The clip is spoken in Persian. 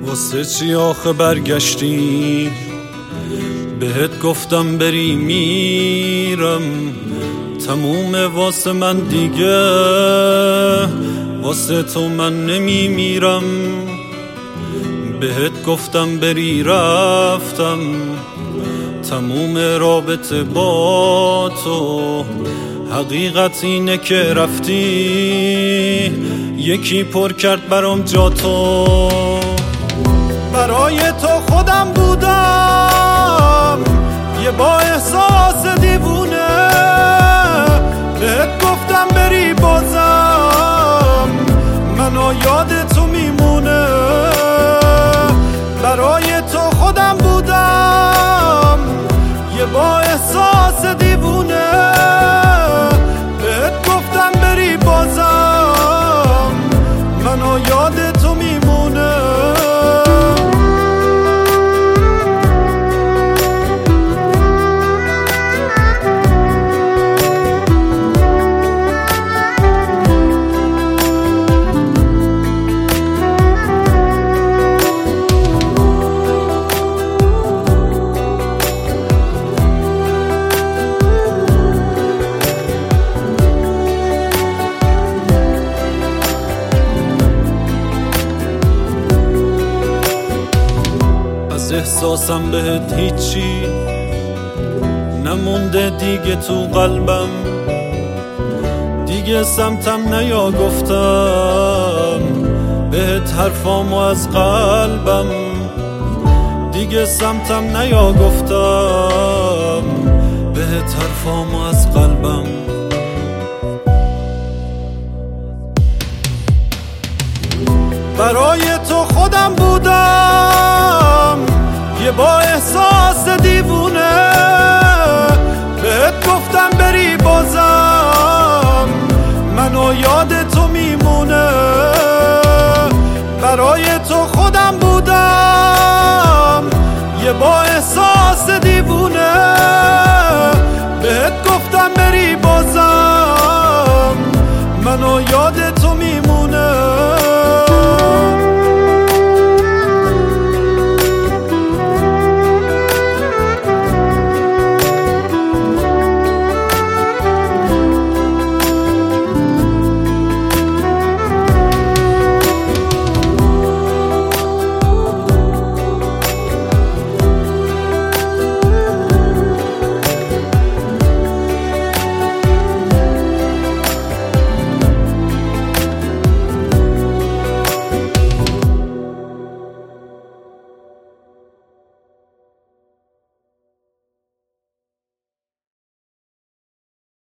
واسه چی آخه برگشتی؟ بهت گفتم بری میرم، تمومه واسه من دیگه، واسه تو من نمیمیرم. بهت گفتم بری رفتم، تموم رابطه با تو. حقیقت اینه که رفتی، یکی پر کرد برام جا تو. برای تو خودم بودم یه با احساس دیوونه، بهت گفتم بری بازم منو یاد تو میمونه. برای تو خودم بودم یه با احساس دیوونه، بهت گفتم بری بازم منو یاد تو میمونه. احساسم بهت هیچی نمونده دیگه تو قلبم، دیگه سمتم نیا گفتم بهت حرفامو از قلبم، دیگه سمتم نیا گفتم بهت حرفامو از قلبم. برای تو خودم بودم یه با احساس دیوونه، بهت گفتم بری بازم منو یاد تو میمونه. برای تو